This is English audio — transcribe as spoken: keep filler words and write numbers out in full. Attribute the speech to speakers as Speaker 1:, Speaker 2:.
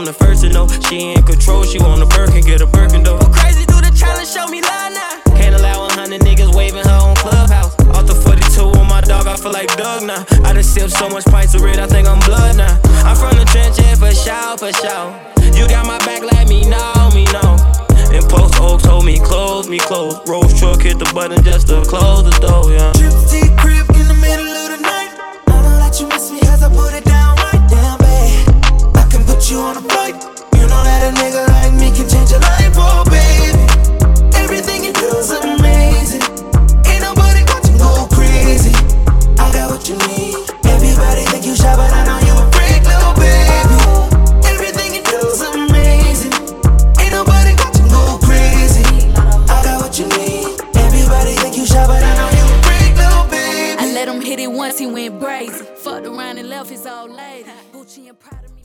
Speaker 1: the first to know. She in control, she want a Birkin, get a Birkin though. Go crazy, do the challenge, show me love now. Can't allow a hundred niggas waving her on Clubhouse. Off the forty-two on my dog, I feel like Doug now. I done sipped so much pints of red, I think I'm blood now. I'm from the trench, yeah, for sure, for sure. You got my back, let me know, me know. And Post Oak told me close, me close. Rose truck hit the button just to close the door, yeah.
Speaker 2: Trip to your crib in the middle of the night. I'ma let you miss me as I put it down right down, babe. I can put you on a flight. You know that a nigga like me can change your life, oh baby. Everything you do is amazing. Ain't nobody watching go crazy. I got what you need. Everybody think you shy, but I know you a freak, little baby. Everything you do is amazing. Ain't nobody watching go crazy. I got what you need. Everybody think you shy, but I know you a freak, little baby.
Speaker 3: I let him hit it once, he went brazy. Fucked around and left his old lady. Gucci and Prada.